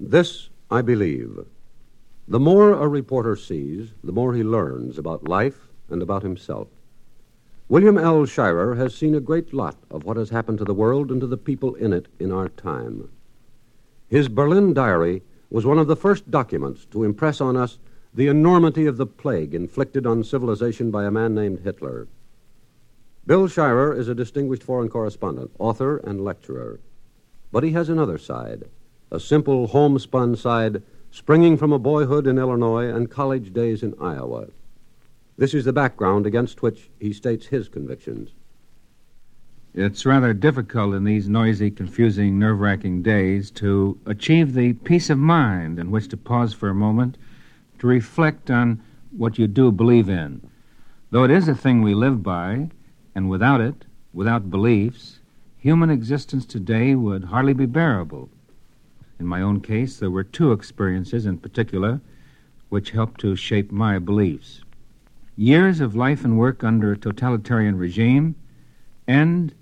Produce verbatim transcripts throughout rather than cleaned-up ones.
This I believe. The more a reporter sees, the more he learns about life and about himself. William L. Shirer has seen a great lot of what has happened to the world and to the people in it in our time. His Berlin diary was one of the first documents to impress on us the enormity of the plague inflicted on civilization by a man named Hitler. Bill Shirer is a distinguished foreign correspondent, author, and lecturer. But he has another side, a simple homespun side springing from a boyhood in Illinois and college days in Iowa. This is the background against which he states his convictions. It's rather difficult in these noisy, confusing, nerve-wracking days to achieve the peace of mind in which to pause for a moment to reflect on what you do believe in. Though it is a thing we live by, and without it, without beliefs, human existence today would hardly be bearable. In my own case, there were two experiences in particular which helped to shape my beliefs. Years of life and work under a totalitarian regime and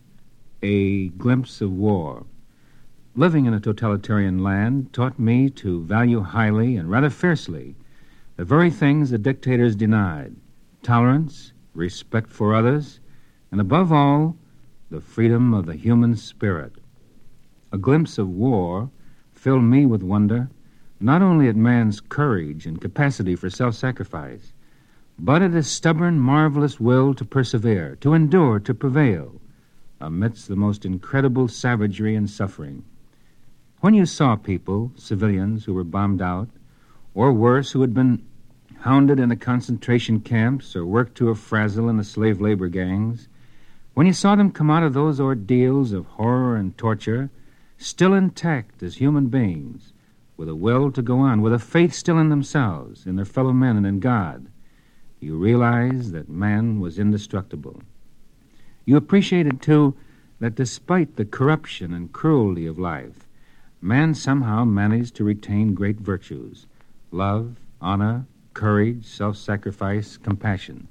a glimpse of war. Living in a totalitarian land taught me to value highly and rather fiercely the very things the dictators denied: tolerance, respect for others, and above all, the freedom of the human spirit. A glimpse of war filled me with wonder, not only at man's courage and capacity for self-sacrifice, but at his stubborn, marvelous will to persevere, to endure, to prevail, amidst the most incredible savagery and suffering. When you saw people, civilians who were bombed out, or worse, who had been hounded in the concentration camps or worked to a frazzle in the slave labor gangs, when you saw them come out of those ordeals of horror and torture, still intact as human beings, with a will to go on, with a faith still in themselves, in their fellow men, and in God, you realized that man was indestructible. You appreciated, too, that despite the corruption and cruelty of life, man somehow managed to retain great virtues: love, honor, courage, self-sacrifice, compassion.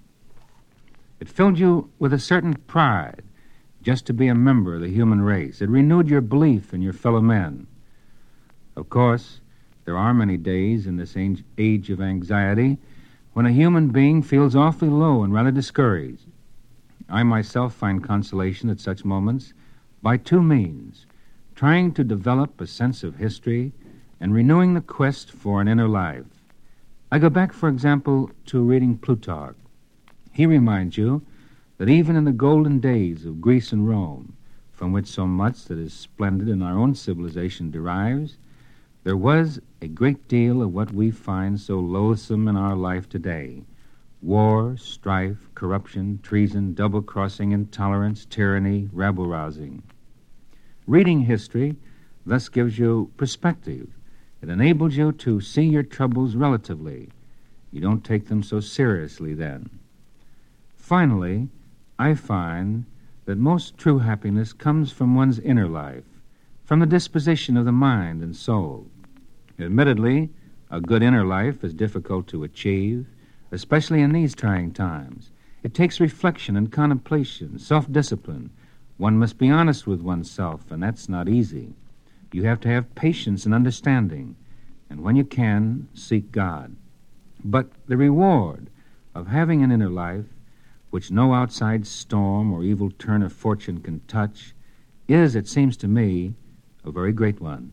It filled you with a certain pride just to be a member of the human race. It renewed your belief in your fellow men. Of course, there are many days in this age of anxiety when a human being feels awfully low and rather discouraged. I myself find consolation at such moments by two means: trying to develop a sense of history and renewing the quest for an inner life. I go back, for example, to reading Plutarch. He reminds you that even in the golden days of Greece and Rome, from which so much that is splendid in our own civilization derives, there was a great deal of what we find so loathsome in our life today: war, strife, corruption, treason, double-crossing, intolerance, tyranny, rabble-rousing. Reading history thus gives you perspective. It enables you to see your troubles relatively. You don't take them so seriously then. Finally, I find that most true happiness comes from one's inner life, from the disposition of the mind and soul. Admittedly, a good inner life is difficult to achieve, especially in these trying times. It takes reflection and contemplation, self-discipline. One must be honest with oneself, and that's not easy. You have to have patience and understanding, and when you can, seek God. But the reward of having an inner life, which no outside storm or evil turn of fortune can touch, is, it seems to me, a very great one.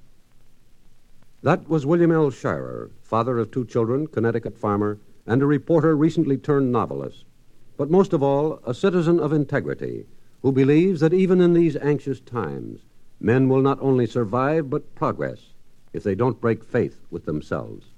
That was William L. Shirer, father of two children, Connecticut farmer, and a reporter recently turned novelist. But most of all, a citizen of integrity who believes that even in these anxious times, men will not only survive but progress if they don't break faith with themselves.